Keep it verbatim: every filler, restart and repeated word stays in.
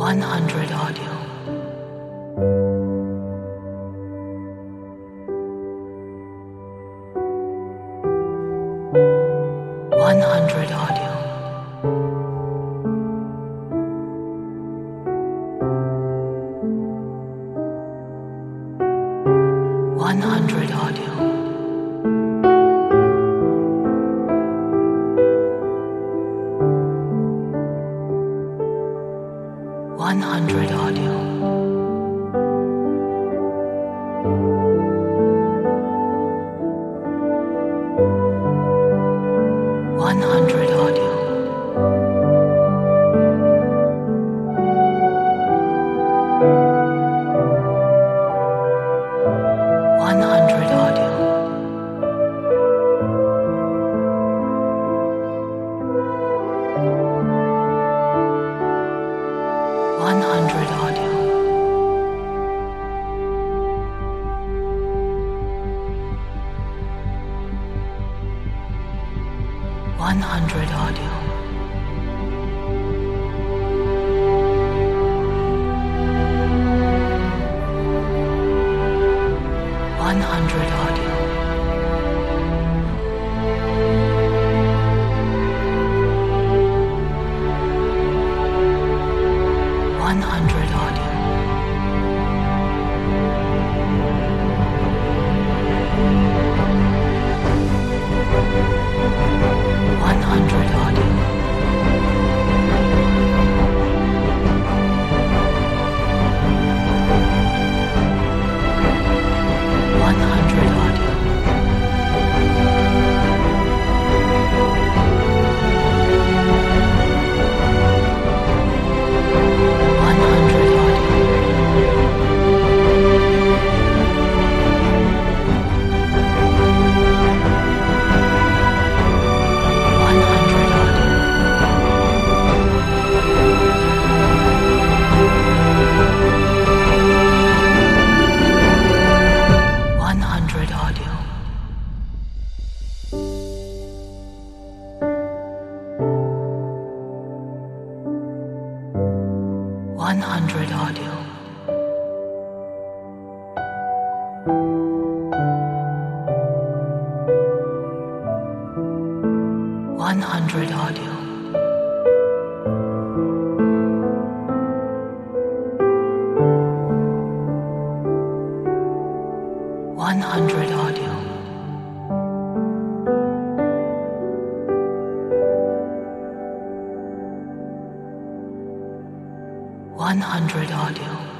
one hundred audio. one hundred audio. one hundred audio. one hundred audio. one hundred audio. one hundred audio. one hundred audio. one hundred audio. one hundred audio. one hundred audio. one hundred audio. one hundred audio. one hundred audio. one hundred audio. one hundred audio. one hundred audio. one hundred audio. one hundred audio. one hundred audio.